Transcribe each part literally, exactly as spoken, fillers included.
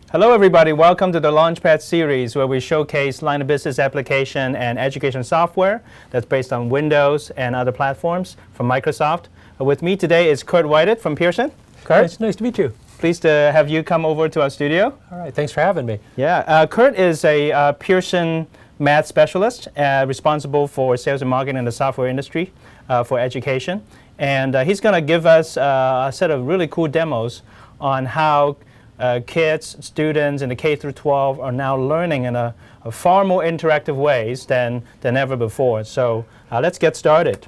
Hello everybody, welcome to the Launchpad series where we showcase line of business application and education software that's based on Windows and other platforms from Microsoft. Uh, with me today is Kurt Whited from Pearson. Kurt? It's nice to meet you. Pleased to have you come over to our studio. All right, thanks for having me. Yeah, uh, Kurt is a uh, Pearson math specialist uh, responsible for sales and marketing in the software industry uh, for education. And uh, he's going to give us uh, a set of really cool demos on how Uh, kids, students in the K through twelve are now learning in a, a far more interactive ways than, than ever before. So uh, let's get started.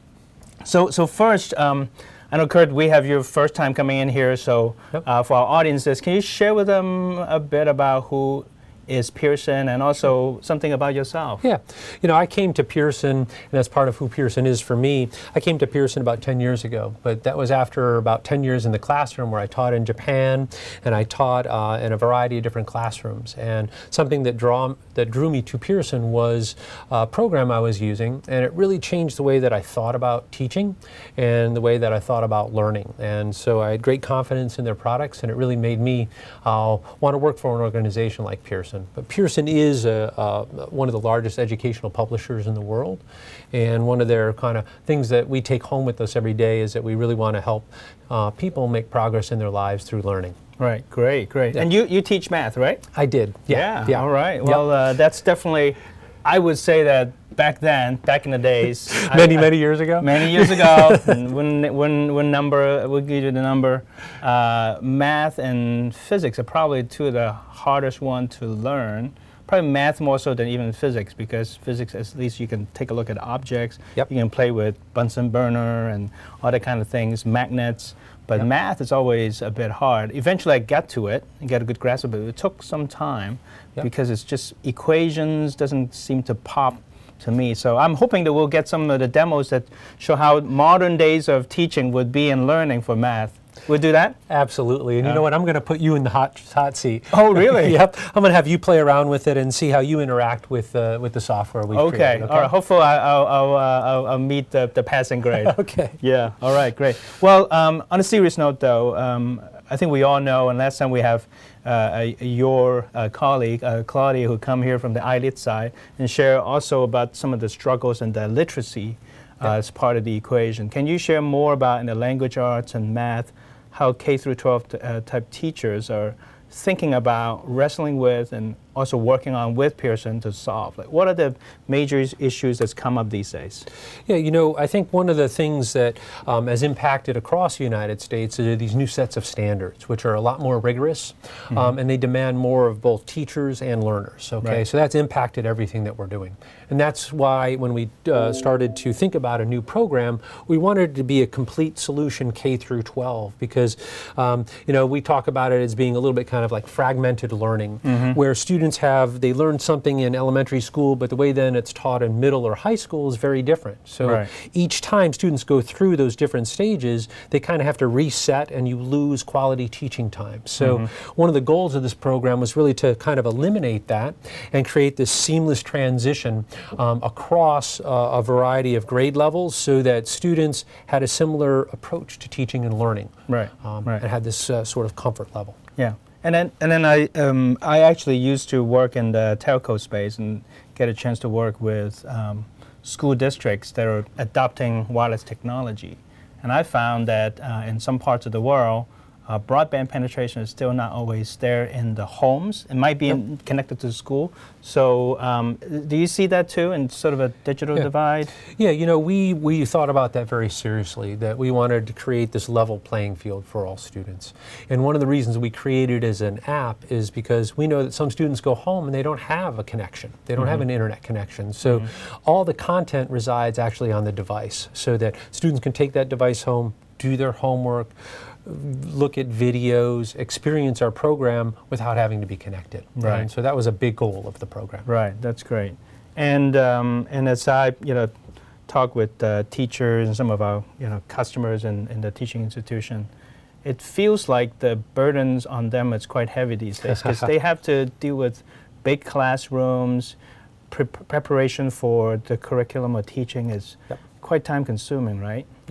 So, so first, um, I know, Kurt, we have your first time coming in here, so Yep. uh, for our audiences, can you share with them a bit about who is Pearson and also something about yourself? Yeah, you know, I came to Pearson, and that's part of who Pearson is for me. I came to Pearson about ten years ago, but that was after about ten years in the classroom where I taught in Japan, and I taught uh, in a variety of different classrooms. And something that, draw, that drew me to Pearson was a program I was using, and it really changed the way that I thought about teaching and the way that I thought about learning. And so I had great confidence in their products, and it really made me uh, want to work for an organization like Pearson. But Pearson is a, uh, one of the largest educational publishers in the world, and one of their kind of things that we take home with us every day is that we really want to help uh, people make progress in their lives through learning. Right, great, great. Yeah. And you, you teach math, right? I did. Yeah. Yeah, yeah. all right. Yep. Well, uh, that's definitely, I would say that back then, back in the days. many, I, many years ago? Many years ago, when, when, when number, we'll give you the number, uh, math and physics are probably two of the hardest ones to learn. Probably math more so than even physics, because physics, at least you can take a look at objects. Yep. You can play with Bunsen burner and all that kind of things, magnets. But Yep. math is always a bit hard. Eventually I got to it and got a good grasp of it. It took some time Yep. because it's just equations doesn't seem to pop to me. So I'm hoping that we'll get some of the demos that show how modern days of teaching would be in learning for math. We'll do that? Absolutely. And Yeah. you know what? I'm going to put you in the hot hot seat. Oh, really? Yep. I'm going to have you play around with it and see how you interact with uh, with the software we've Okay. created. Okay. All right. Hopefully I- I'll, I'll, uh, I'll, I'll meet the, the passing grade. Okay. Yeah. All right. Great. Well, um, on a serious note, though, um, I think we all know, and last time we have uh, a, your uh, colleague, uh, Claudia, who come here from the I L I T side and share also about some of the struggles and the literacy uh, Yeah. as part of the equation. Can you share more about in the language arts and math, how K through twelve uh, type teachers are thinking about wrestling with and also working on with Pearson to solve? Like, what are the major is- issues that's come up these days? Yeah, you know, I think one of the things that um, has impacted across the United States are these new sets of standards, which are a lot more rigorous, Mm-hmm. um, and they demand more of both teachers and learners, okay? Right. So that's impacted everything that we're doing. And that's why when we uh, started to think about a new program, we wanted it to be a complete solution K through twelve, because, um, you know, we talk about it as being a little bit kind of like fragmented learning, Mm-hmm. where students have, they learn something in elementary school, but the way then it's taught in middle or high school is very different. So Right. each time students go through those different stages, they kind of have to reset and you lose quality teaching time. So Mm-hmm. one of the goals of this program was really to kind of eliminate that and create this seamless transition um, across uh, a variety of grade levels so that students had a similar approach to teaching and learning. Right. Um, right. And had this uh, sort of comfort level. Yeah, and then and then I um, I actually used to work in the telco space and get a chance to work with um, school districts that are adopting wireless technology, and I found that uh, in some parts of the world, uh, broadband penetration is still not always there in the homes. It might be in, connected to the school. So um, do you see that too, in sort of a digital Yeah. divide? Yeah, you know, we, we thought about that very seriously, that we wanted to create this level playing field for all students. And one of the reasons we created it as an app is because we know that some students go home and they don't have a connection. They don't Mm-hmm. have an internet connection. So mm-hmm. all the content resides actually on the device, so that students can take that device home, do their homework, look at videos, experience our program without having to be connected. Right. And so that was a big goal of the program. Right, that's great. And um, and as I you know talk with uh, teachers and some of our you know customers in, in the teaching institution, it feels like the burdens on them is quite heavy these days because they have to deal with big classrooms. Pre- preparation for the curriculum or teaching is Yep. quite time consuming, right? Yep.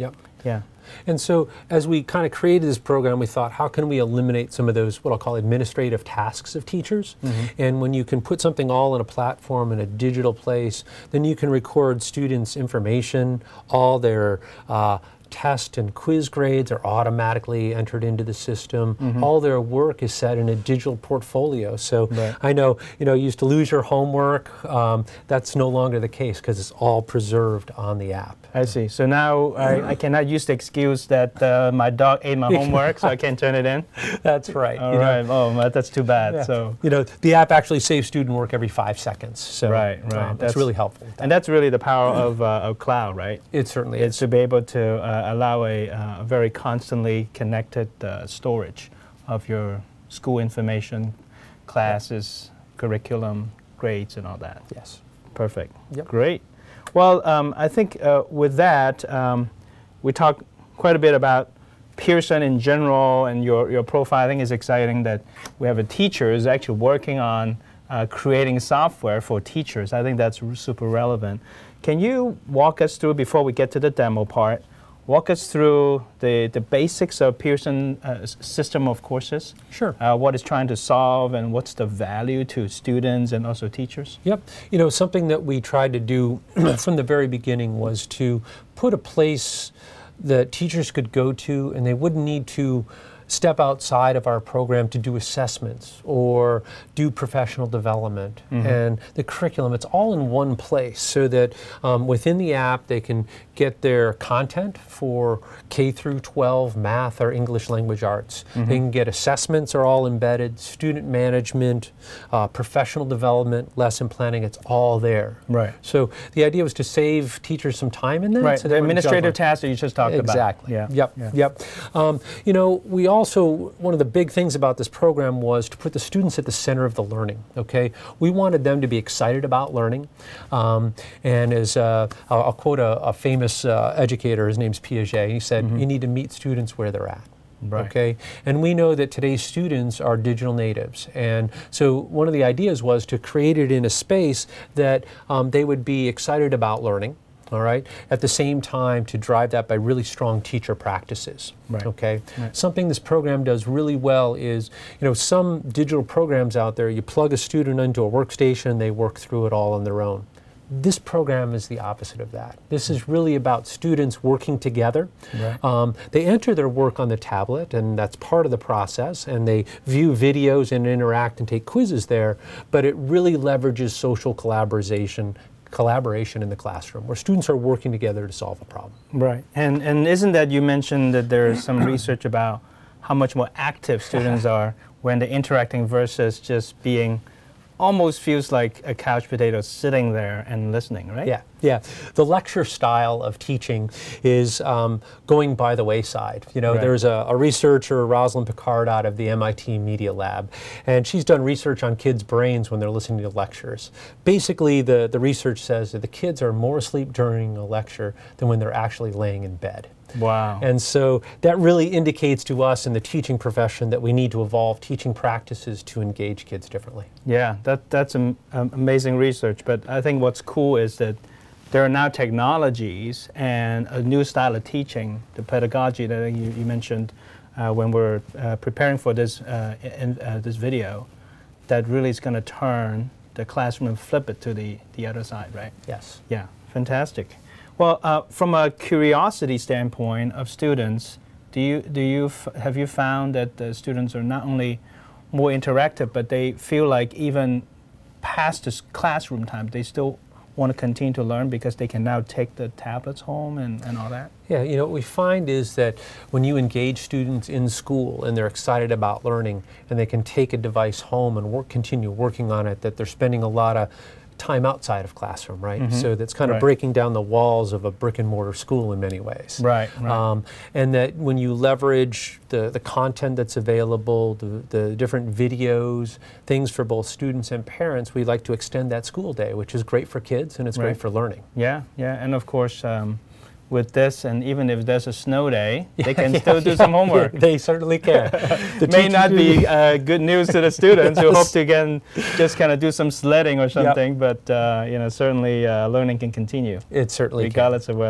Yeah. And so as we kind of created this program, we thought, how can we eliminate some of those, what I'll call administrative tasks of teachers? Mm-hmm. And when you can put something all in a platform, in a digital place, then you can record students' information, all their uh, test and quiz grades are automatically entered into the system. Mm-hmm. All their work is set in a digital portfolio. So right. I know, you know, you used to lose your homework. Um, that's no longer the case because it's all preserved on the app. I see. So now I, I cannot use the excuse that uh, my dog ate my homework, so I can't turn it in. That's right. All you right. know, oh, that's too bad. Yeah. So you know, the app actually saves student work every five seconds. So right, right. Um, that's really helpful. And that's really the power of, uh, of cloud, right? It certainly it's is. to be able to uh, allow a, uh, a very constantly connected uh, storage of your school information, classes, yep. curriculum, grades, and all that. Yes. Perfect. Yep. Great. Well, um, I think uh, with that, um, we talked quite a bit about Pearson in general, and your, your profile. I think it's exciting that we have a teacher who's actually working on uh, creating software for teachers. I think that's super relevant. Can you walk us through, before we get to the demo part, walk us through the, the basics of Pearson uh, system of courses? Sure. Uh, what it's trying to solve and what's the value to students and also teachers? Yep. You know, something that we tried to do from the very beginning was to put a place that teachers could go to and they wouldn't need to step outside of our program to do assessments or do professional development. Mm-hmm. And the curriculum, it's all in one place so that um, within the app they can get their content for K through twelve math or English language arts. Mm-hmm. They can get assessments are all embedded, student management, uh, professional development, lesson planning, it's all there. Right. So the idea was to save teachers some time in that. Right, so the administrative tasks that you just talked exactly. about. Exactly. Yep, yeah. yep. Um, you know, we also, one of the big things about this program was to put the students at the center of the learning, okay? We wanted them to be excited about learning. Um, and as uh, I'll, I'll quote a, a famous uh, educator, his name's Piaget, he said, mm-hmm. you need to meet students where they're at. Right. Okay, and we know that today's students are digital natives, and so one of the ideas was to create it in a space that um, they would be excited about learning. All right. At the same time, to drive that by really strong teacher practices. Right. Okay. Right. Something this program does really well is, you know, some digital programs out there, you plug a student into a workstation, they work through it all on their own. This program is the opposite of that. This is really about students working together. Right. Um, they enter their work on the tablet, and that's part of the process, and they view videos and interact and take quizzes there, but it really leverages social collaboration collaboration in the classroom, where students are working together to solve a problem. Right. And and isn't that, you mentioned that there's some research about how much more active students are when they're interacting versus just being, almost feels like a couch potato sitting there and listening, right? Yeah, yeah. The lecture style of teaching is um, going by the wayside. You know, right. there's a, a researcher, Rosalind Picard, out of the M I T Media Lab, and she's done research on kids' brains when they're listening to lectures. Basically, the, the research says that the kids are more asleep during a lecture than when they're actually laying in bed. Wow. And so that really indicates to us in the teaching profession that we need to evolve teaching practices to engage kids differently. Yeah, that, that's um, um, amazing research. But I think what's cool is that there are now technologies and a new style of teaching, the pedagogy that you, you mentioned uh, when we're uh, preparing for this, uh, in, uh, this video, that really is going to turn the classroom and flip it to the, the other side, right? Yes. Yeah, fantastic. Well, uh, from a curiosity standpoint of students, do you do you f have you found that the students are not only more interactive, but they feel like even past this classroom time, they still want to continue to learn because they can now take the tablets home and, and all that? Yeah, you know, what we find is that when you engage students in school and they're excited about learning and they can take a device home and work, continue working on it, that they're spending a lot of time outside of classroom, right? Mm-hmm. So that's kind of right. breaking down the walls of a brick and mortar school in many ways. Right, right. Um, and that when you leverage the, the content that's available, the, the different videos, things for both students and parents, we like to extend that school day, which is great for kids and it's right. great for learning. Yeah, yeah, and of course, um, with this, and even if there's a snow day, yeah, they can yeah, still do yeah, some homework. Yeah, they certainly can. The May not be uh, good news to the students yes. who hope to again just kind of do some sledding or something, yep. but uh, you know, certainly uh, learning can continue. It certainly regardless can. of weather.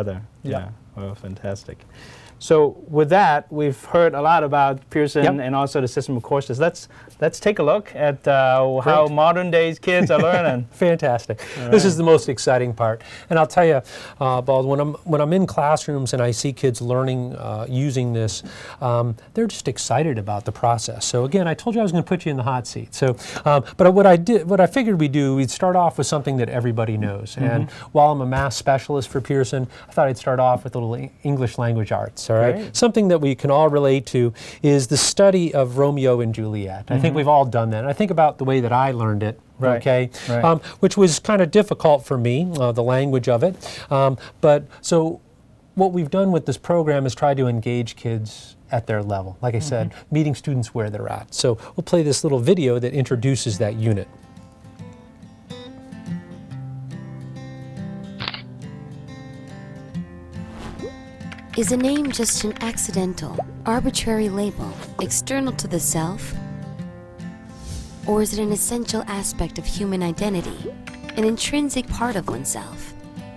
Yeah. Well, fantastic. So with that, we've heard a lot about Pearson Yep. and also the system of courses. Let's let's take a look at uh, how modern days kids are learning. Fantastic. All This right. is the most exciting part. And I'll tell you, uh, Bald, when I'm, when I'm in classrooms and I see kids learning uh, using this, um, they're just excited about the process. So again, I told you I was going to put you in the hot seat. So, um, but what I did, what I figured we'd do, we'd start off with something that everybody knows. Mm-hmm. And while I'm a math specialist for Pearson, I thought I'd start off with a little English language arts. All right, Great. Something that we can all relate to is the study of Romeo and Juliet. Mm-hmm. I think we've all done that. And I think about the way that I learned it. Right. Okay, Right. Um, which was kind of difficult for me, uh, the language of it. Um, but so, what we've done with this program is try to engage kids at their level. Like I mm-hmm. said, meeting students where they're at. So we'll play this little video that introduces that unit. Is a name just an accidental, arbitrary label, external to the self? Or is it an essential aspect of human identity, an intrinsic part of oneself?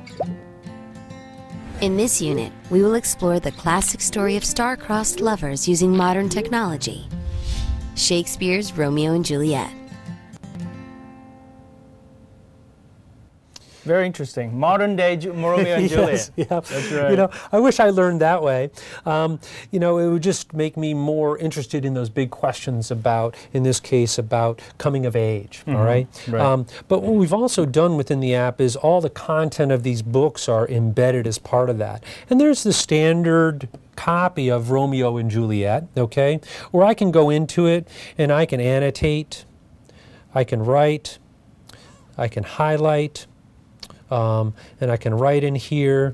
In this unit, we will explore the classic story of star-crossed lovers using modern technology, Shakespeare's Romeo and Juliet. Very interesting. Modern day Ju- Romeo and Juliet. Yes, yeah. That's right. You know, I wish I learned that way. Um, you know, it would just make me more interested in those big questions about, in this case, about coming of age. Mm-hmm. All right. Right. Um, but what we've also done within the app is all the content of these books are embedded as part of that. And there's the standard copy of Romeo and Juliet, okay, where I can go into it and I can annotate, I can write, I can highlight. Um, and I can write in here,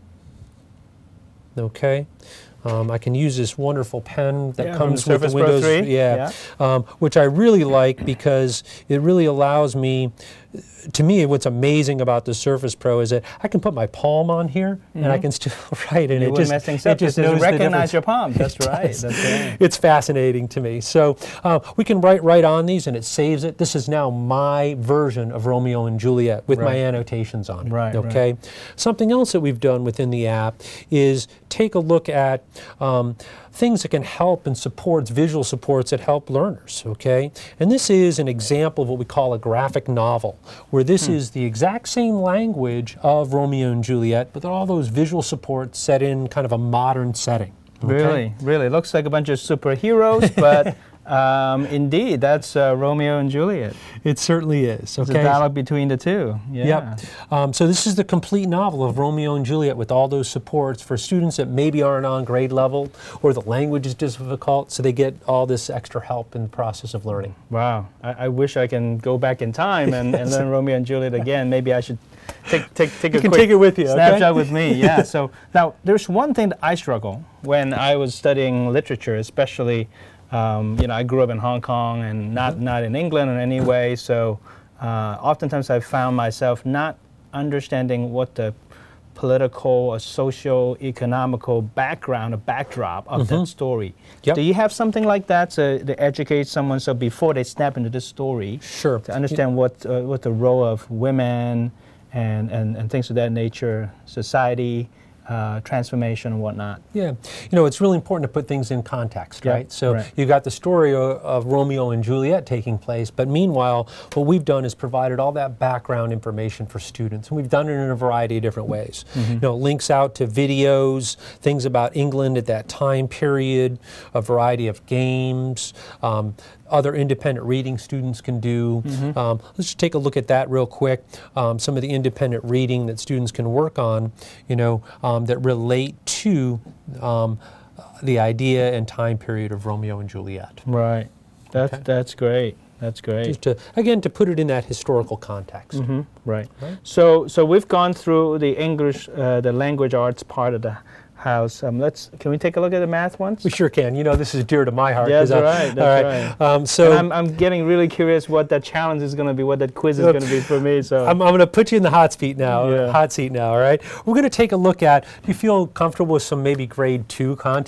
okay? Um, I can use this wonderful pen that Yeah, comes from the with the Surface Pro Windows, three. yeah, Yeah. Um, which I really like because it really allows me, to me, what's amazing about the Surface Pro is that I can put my palm on here mm-hmm. and I can still write, and you it just, mess things it up. just It knows recognize the difference. your palm. That's It right. does. That's right. It's fascinating to me. So uh, we can write right on these, and it saves it. This is now my version of Romeo and Juliet with Right. my annotations on it. Right, Okay. right. Something else that we've done within the app is take a look at um, things that can help and supports, visual supports that help learners, okay? And this is an example of what we call a graphic novel, where this hmm. is the exact same language of Romeo and Juliet, but all those visual supports set in kind of a modern setting. Okay? Really, really. Looks like a bunch of superheroes, but um, indeed, that's uh, Romeo and Juliet. It certainly is. It's Okay. a dialogue between the two. Yeah. Yep. Um, so this is the complete novel of Romeo and Juliet with all those supports for students that maybe aren't on grade level or the language is difficult, so they get all this extra help in the process of learning. Wow. I, I wish I can go back in time and, and learn Romeo and Juliet again. Maybe I should take take take You a can quick take it with you, okay? snapshot with me. Yeah. So now there's one thing that I struggle when I was studying literature, especially. Um, you know, I grew up in Hong Kong and not, mm-hmm. not in England in any way, so uh, oftentimes I found myself not understanding what the political or socio-economical background or backdrop of mm-hmm. that story. Yep. Do you have something like that to, to educate someone so before they step into this story, Sure. to understand yeah. what, uh, what the role of women and, and, and things of that nature, society, Uh, transformation and whatnot? Yeah, you know, it's really important to put things in context, Yep, right? So right. you got the story of, of Romeo and Juliet taking place, but meanwhile, what we've done is provided all that background information for students, and we've done it in a variety of different ways. Mm-hmm. You know, links out to videos, things about England at that time period, a variety of games, um, other independent reading students can do. Mm-hmm. Um, let's just take a look at that real quick. Um, some of the independent reading that students can work on, you know, um, that relate to um, the idea and time period of Romeo and Juliet. Right. That's, Okay. that's great. That's great. Just to, again, to put it in that historical context. Mm-hmm. Right. Right. So, so we've gone through the English, uh, the language arts part of the house. Um, let's. Can we take a look at the math ones? We sure can. You know, this is dear to my heart. Yeah, that's 'cause I- right. That's all right. right. Um, so And I'm, I'm getting really curious what that challenge is going to be, what that quiz is Look, going to be for me. So I'm, I'm going to put you in the hot seat now. Yeah. Hot seat now. All right. We're going to take a look at. Do you feel comfortable with some maybe grade two content?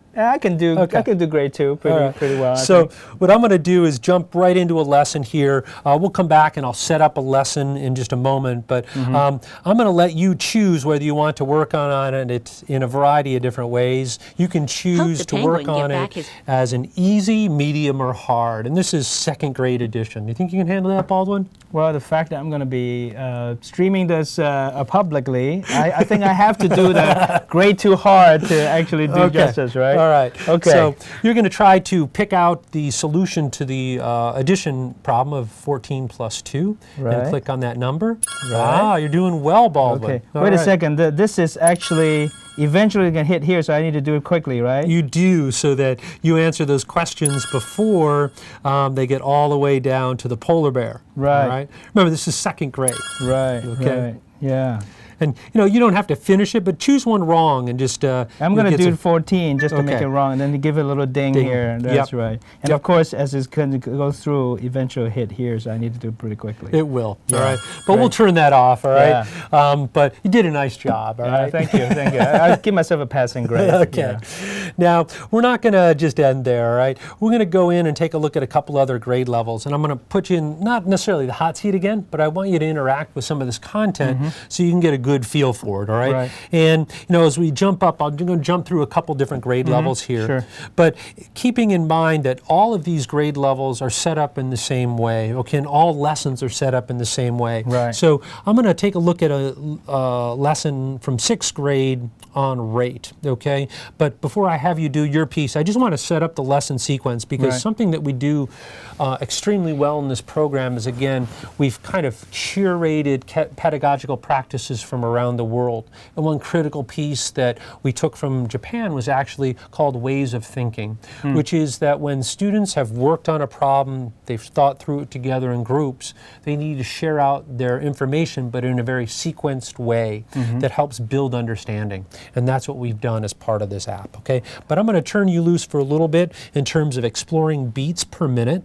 I can do Okay. I can do grade two pretty All right. pretty well. I So think. what I'm going to do is jump right into a lesson here. Uh, we'll come back and I'll set up a lesson in just a moment. But Mm-hmm. um, I'm going to let you choose whether you want to work on, on it it's in a variety of different ways. You can choose the to work penguin on get it back his- as an easy, medium, or hard. And this is second grade edition. You think you can handle that, Baldwin? Well, the fact that I'm going to be uh, streaming this uh, uh, publicly, I, I think I have to do the grade too hard to actually do Okay. justice, right? All right. Okay. So you're going to try to pick out the solution to the uh, addition problem of fourteen plus two Right. and click on that number. Right. Ah, you're doing well, Baldwin. Okay. All Wait a right. second. Th- this is actually eventually going to hit here, so I need to do it quickly, right? You do, so that you answer those questions before um, they get all the way down to the polar bear. Right. All right. Remember, this is second grade. right. Okay. Right. Yeah. And you know, you don't have to finish it, but choose one wrong and just. Uh, I'm you going to get do some- fourteen just to make Okay. it wrong, and then to give it a little ding, Ding. here. That's Yep. right. And Yep. of course, as it's going to go through, eventually hit here, so I need to do it pretty quickly. It will. Yeah. All right. But we'll Great. turn that off. All right. Yeah. Um, but you did a nice job. All Uh, right. thank you. Thank you. I, I'll give myself a passing grade. Okay. Yeah. Now, we're not going to just end there, all right? We're going to go in and take a look at a couple other grade levels, and I'm going to put you in, not necessarily the hot seat again, but I want you to interact with some of this content so you can get a good feel for it, all right? Right. And, you know, as we jump up, I'm going to jump through a couple different grade levels here. Sure. But keeping in mind that all of these grade levels are set up in the same way, okay? And all lessons are set up in the same way. Right. So I'm going to take a look at a, a lesson from sixth grade on rate, okay? But before I have you do your piece, I just want to set up the lesson sequence because Right. something that we do uh, extremely well in this program is, again, we've kind of curated ca- pedagogical practices from around the world. And one critical piece that we took from Japan was actually called ways of thinking, which is that when students have worked on a problem, they've thought through it together in groups, they need to share out their information, but in a very sequenced way that helps build understanding. And that's what we've done as part of this app, okay? But I'm going to turn you loose for a little bit in terms of exploring beats per minute.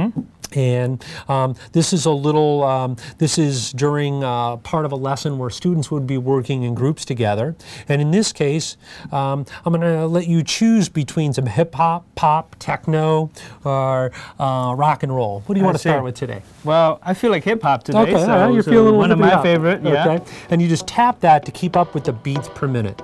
And um, this is a little, um, this is during uh, part of a lesson where students would be working in groups together. And in this case, um, I'm going to let you choose between some hip hop, pop, techno, or uh, rock and roll. What do you I want to see. start with today? Well, I feel like hip hop today. Okay, so, all right, you're so feeling a little one of hippy my hop. favorite. Yeah. Okay, and you just tap that to keep up with the beats per minute.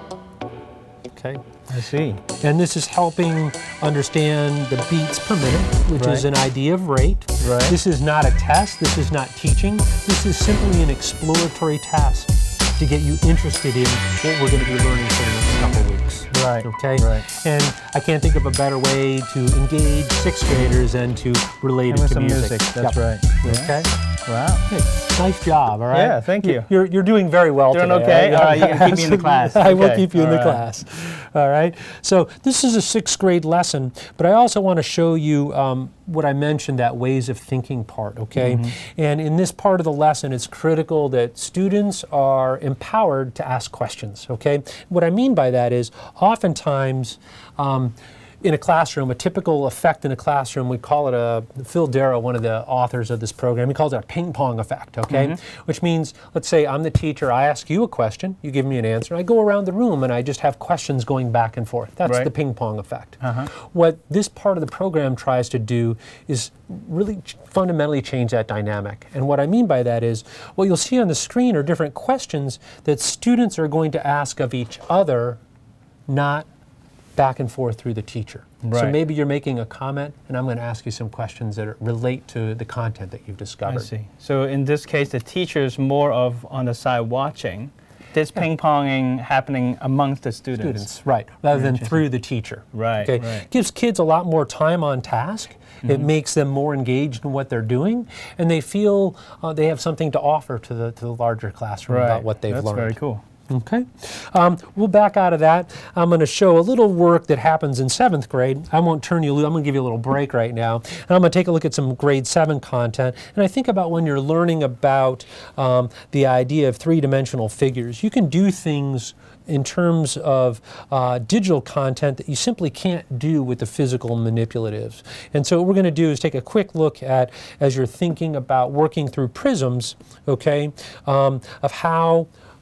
Okay. I see. And this is helping understand the beats per minute, which is Right. an idea of rate. Right. This is not a test. This is not teaching. This is simply an exploratory task to get you interested in what we're going to be learning for the next couple of weeks. Right. Okay? Right. And I can't think of a better way to engage sixth graders and to relate And it with to some music. music. That's Yep. right. Yeah. Okay? Wow. Hey, nice job, all right? Yeah, thank you. You're, you're doing very well Doing today. okay? all All right, you can keep me in the class. I will Okay, keep you in all the right. class. All right? So this is a sixth grade lesson, but I also want to show you um, what I mentioned, that ways of thinking part, okay? Mm-hmm. And in this part of the lesson, it's critical that students are empowered to ask questions, okay? What I mean by that is oftentimes, um, in a classroom, a typical effect in a classroom, we call it a, Phil Darrow, one of the authors of this program, he calls it a ping pong effect, okay? Which means, let's say I'm the teacher, I ask you a question, you give me an answer, I go around the room and I just have questions going back and forth. That's Right. the ping pong effect. What this part of the program tries to do is really ch- fundamentally change that dynamic. And what I mean by that is, what you'll see on the screen are different questions that students are going to ask of each other, not back and forth through the teacher. So Right. maybe you're making a comment, and I'm going to ask you some questions that are, relate to the content that you've I discovered. see. So in this case, the teacher's more of on the side watching. This ping-ponging happening amongst the students. Students, right, rather than through the teacher. Right, Okay, right. gives kids a lot more time on task. It makes them more engaged in what they're doing, and they feel uh, they have something to offer to the to the larger classroom Right. about what they've That's learned. very cool. Okay, um, we'll back out of that. I'm going to show a little work that happens in seventh grade. I won't turn you loose. I'm going to give you a little break right now. And I'm going to take a look at some grade seven content. And I think about when you're learning about um, the idea of three-dimensional figures, you can do things in terms of uh, digital content that you simply can't do with the physical manipulatives. And so what we're going to do is take a quick look at, as you're thinking about working through prisms, okay, um, of how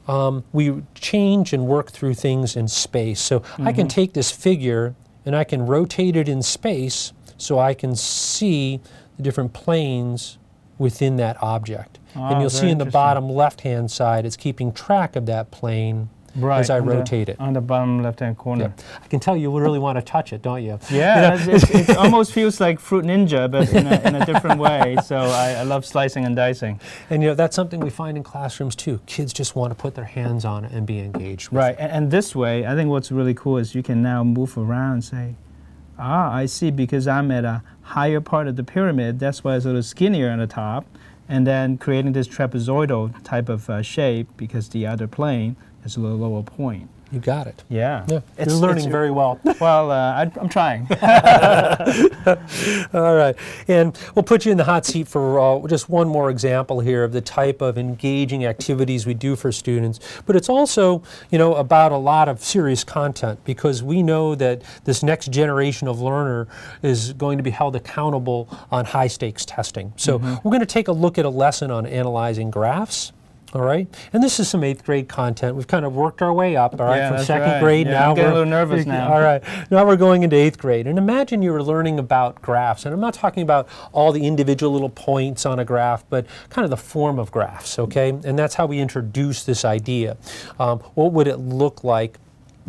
um, we change and work through things in space. So mm-hmm. I can take this figure and I can rotate it in space so I can see the different planes within that object. Oh, and you'll see in the bottom left-hand side, it's keeping track of that plane right, as I rotate the, it. On the bottom left-hand corner. Yeah. I can tell you really want to touch it, don't you? Yeah, you know? it's, it's, it almost feels like Fruit Ninja, but in a, in a different way. So I, I love slicing and dicing. And you know, that's something we find in classrooms too. Kids just want to put their hands on it and be engaged with right, it. And, and this way, I think what's really cool is you can now move around and say, ah, I see, because I'm at a higher part of the pyramid, that's why it's a little skinnier on the top. And then creating this trapezoidal type of uh, shape because the other plane is a little lower point. You got it. Yeah. yeah. It's, You're learning it's, very well. Well, uh, I, I'm trying. All right. And we'll put you in the hot seat for uh, just one more example here of the type of engaging activities we do for students. But it's also, you know, about a lot of serious content, because we know that this next generation of learner is going to be held accountable on high stakes testing. So mm-hmm. we're going to take a look at a lesson on analyzing graphs. All right, and this is some eighth grade content. We've kind of worked our way up, all right, yeah, from that's second right. grade. Yeah, now I'm getting we're a little nervous now. All right, now we're going into eighth grade. And imagine you were learning about graphs, and I'm not talking about all the individual little points on a graph, but kind of the form of graphs, okay? And that's how we introduce this idea. Um, what would it look like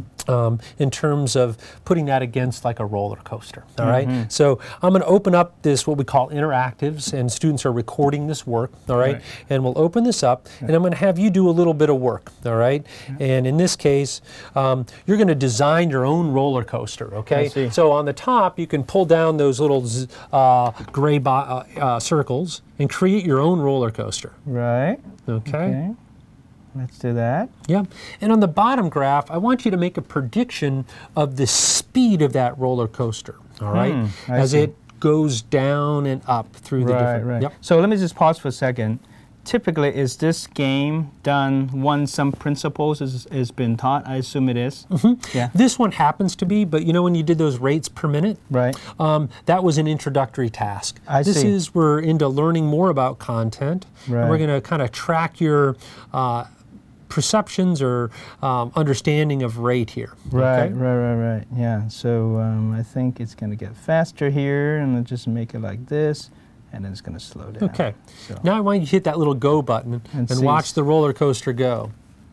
Um, in terms of putting that against like a roller coaster, all right? Mm-hmm. So I'm going to open up this, what we call interactives, and students are recording this work, all right? right. And we'll open this up, yeah. and I'm going to have you do a little bit of work, all right? Yeah. And in this case, um, you're going to design your own roller coaster, okay? So on the top, you can pull down those little uh, gray bo- uh, uh, circles and create your own roller coaster. Right. Okay. okay. Let's do that. Yeah, and on the bottom graph, I want you to make a prediction of the speed of that roller coaster, all right? Hmm, As see. it goes down and up through the right, different... Right, yep. So let me just pause for a second. Typically, is this game done once some principles has, has been taught? I assume it is. Mm-hmm. Yeah. This one happens to be, but you know when you did those rates per minute? Right. Um, that was an introductory task. I this see. is, we're into learning more about content. Right. And we're going to kind of track your... Uh, perceptions or um, understanding of rate here. Right, okay? right, right, right. Yeah, so um, I think it's going to get faster here, and I'll just make it like this, and then it's going to slow down. Okay. So. Now I want you to hit that little go button and, and watch the roller coaster go.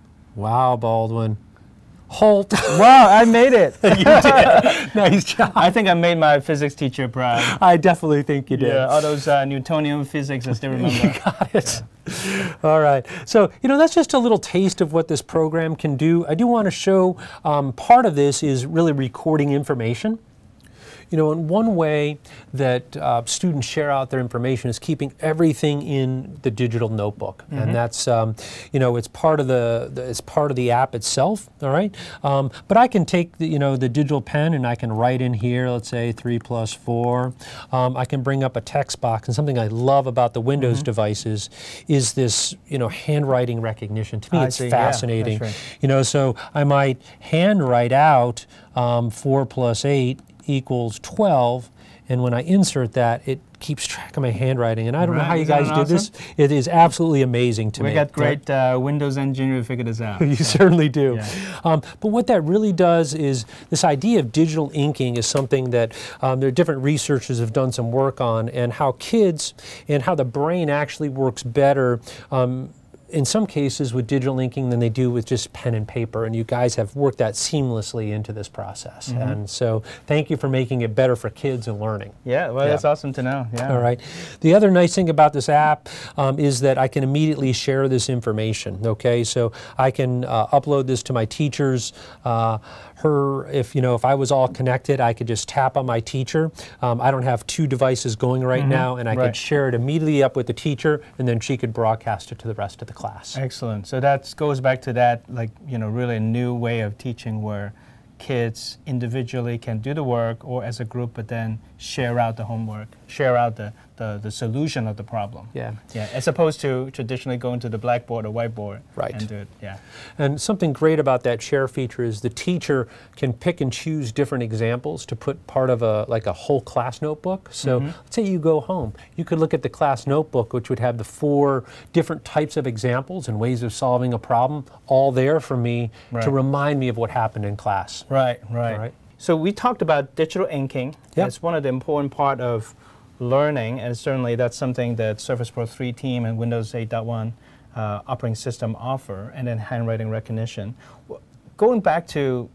Wow, Baldwin. Halt. Wow, I made it. You did. Nice job. I think I made my physics teacher proud. I definitely think you did. Yeah, all those uh, Newtonian physics I still remember. You got it. Yeah. All right. So, you know, that's just a little taste of what this program can do. I do want to show um, part of this is really recording information. You know, and one way that uh, students share out their information is keeping everything in the digital notebook, mm-hmm. and that's, um, you know, it's part of the, the it's part of the app itself. All right, um, but I can take the, you know, the digital pen and I can write in here. Let's say three plus four. Um, I can bring up a text box, and something I love about the Windows mm-hmm. devices is this, you know, handwriting recognition. To me, I it's see. fascinating. Yeah, that's right. You know, so I might handwrite out um, four plus eight equals twelve, and when I insert that, it keeps track of my handwriting. And I don't right. know how you Isn't guys awesome? did this. It is absolutely amazing to we me. We got great uh, Windows engineers to figure this out. You so. certainly do. Yeah. Um, but what that really does is, this idea of digital inking is something that um, there are different researchers have done some work on, and how kids and how the brain actually works better um, in some cases with digital inking than they do with just pen and paper, and you guys have worked that seamlessly into this process. Mm-hmm. And so thank you for making it better for kids and learning. Yeah, well, yeah. That's awesome to know. Yeah. All right. The other nice thing about this app um, is that I can immediately share this information, okay? So I can uh, upload this to my teachers. Uh, her, if you know, if I was all connected, I could just tap on my teacher. Um, I don't have two devices going right mm-hmm. now, and I right. could share it immediately up with the teacher, and then she could broadcast it to the rest of the class. Excellent. So that goes back to that, like, you know, really a new way of teaching where kids individually can do the work or as a group, but then share out the homework, share out the, the, the solution of the problem. Yeah. Yeah. As opposed to traditionally going to the blackboard or whiteboard. Right. And do it. Yeah. And something great about that share feature is the teacher can pick and choose different examples to put part of a like a whole class notebook. So Mm-hmm. let's say you go home, you could look at the class notebook, which would have the four different types of examples and ways of solving a problem, all there for me Right. to remind me of what happened in class. Right, right. All right. So we talked about digital inking. Yep. It's one of the important part of learning, and certainly that's something that Surface Pro three team and Windows eight point one uh, operating system offer, and then handwriting recognition. W- Going back to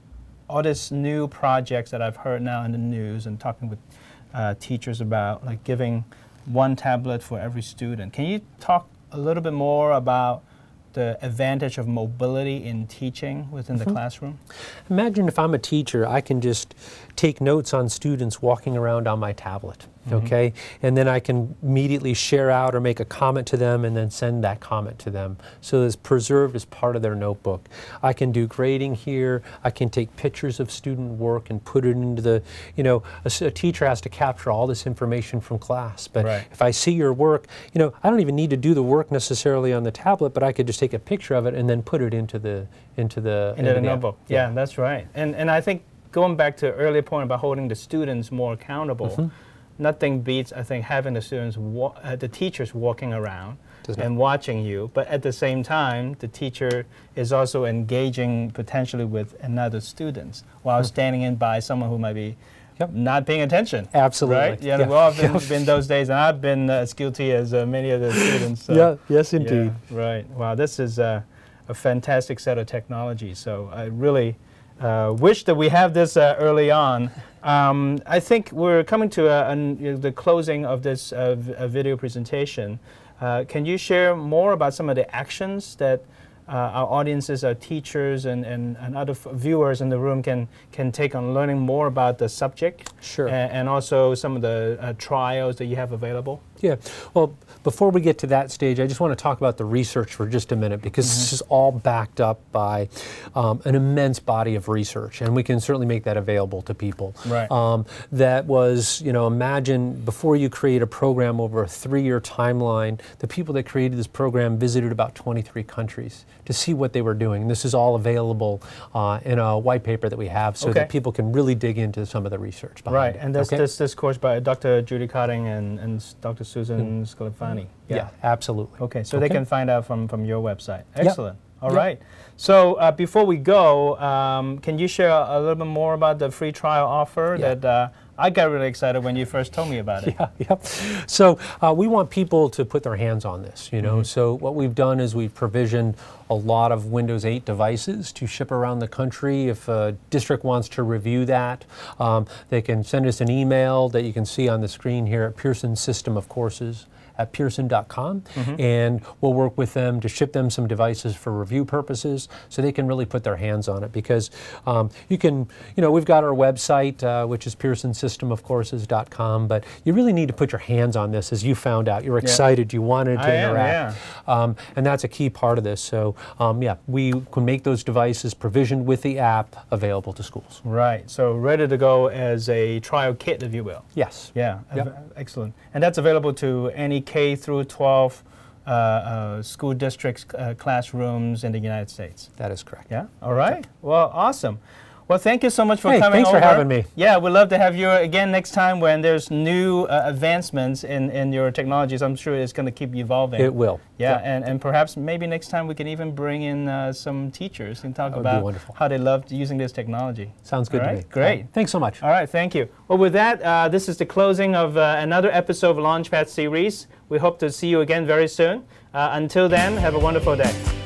all these new projects that I've heard now in the news and talking with uh, teachers about, like giving one tablet for every student. Can you talk a little bit more about the advantage of mobility in teaching within the classroom? Imagine if I'm a teacher, I can just take notes on students walking around on my tablet, okay? And then I can immediately share out or make a comment to them and then send that comment to them. So it's preserved as part of their notebook. I can do grading here. I can take pictures of student work and put it into the, you know, a, s- a teacher has to capture all this information from class. But Right. if I see your work, you know, I don't even need to do the work necessarily on the tablet, but I could just take a picture of it and then put it into the, into the, Into the app. notebook. Yeah, that's right. And and I think going back to the earlier point about holding the students more accountable, nothing beats, I think, having the students, wa- uh, the teachers walking around Does not. and watching you. But at the same time, the teacher is also engaging potentially with another students while standing in by someone who might be Yep. not paying attention. Absolutely. Right? Yeah, Yeah. we've all been, been those days, and I've been uh, as guilty as uh, many of the students. So. Yeah, yes, Yeah, indeed. right. Wow, this is uh, a fantastic set of technology. So I really uh, wish that we have this uh, early on. Um, I think we're coming to a, an, you know, the closing of this uh, v- uh, video presentation. Uh, can you share more about some of the actions that uh, our audiences, our teachers, and, and, and other f- viewers in the room can, can take on learning more about the subject? Sure. a- And also some of the uh, trials that you have available? Yeah. Well, before we get to that stage, I just want to talk about the research for just a minute, because this is all backed up by um, an immense body of research, and we can certainly make that available to people. Right. Um, that was, you know, imagine before you create a program over a three-year timeline, the people that created this program visited about twenty-three countries to see what they were doing. This is all available uh, in a white paper that we have, so Okay. that people can really dig into some of the research behind Right, it. and this, Okay? this this course by Doctor Judy Cotting and, and s- Doctor Susan Scalafani. Yeah, absolutely. Okay, so they Okay. can find out from, from your website. Yep. Excellent. All Yep. right. So uh, before we go, um, can you share a little bit more about the free trial offer Yeah. that uh, I got really excited when you first told me about it? Yeah, yep. So uh, we want people to put their hands on this, you know. Mm-hmm. So what we've done is we've provisioned a lot of Windows eight devices to ship around the country. If a district wants to review that, um, they can send us an email that you can see on the screen here at Pearson System of Courses at pearson dot com, Mm-hmm. and we'll work with them to ship them some devices for review purposes so they can really put their hands on it, because um, you can, you know, we've got our website, uh, which is pearson system of courses dot com, but you really need to put your hands on this, as you found out. You're excited, you wanted to I am, interact. Um, and that's a key part of this. So um, yeah, we can make those devices provisioned with the app available to schools. Right, so ready to go as a trial kit, if you will. Yes. Yeah, Yep. ev- excellent. And that's available to any K through twelve uh, uh, school districts, uh, classrooms in the United States. That is correct. Yeah, all right. Well, awesome. Well, thank you so much for Hey, coming thanks for over. having me. Yeah, we'd love to have you again next time when there's new uh, advancements in, in your technologies. I'm sure it's going to keep evolving. It will. Yeah, Yep. and, and perhaps maybe next time we can even bring in uh, some teachers and talk That would be about wonderful. how they loved using this technology. Sounds good All to right, me. great. Uh, thanks so much. All right, thank you. Well, with that, uh, this is the closing of uh, another episode of Launchpad series. We hope to see you again very soon. Uh, until then, have a wonderful day.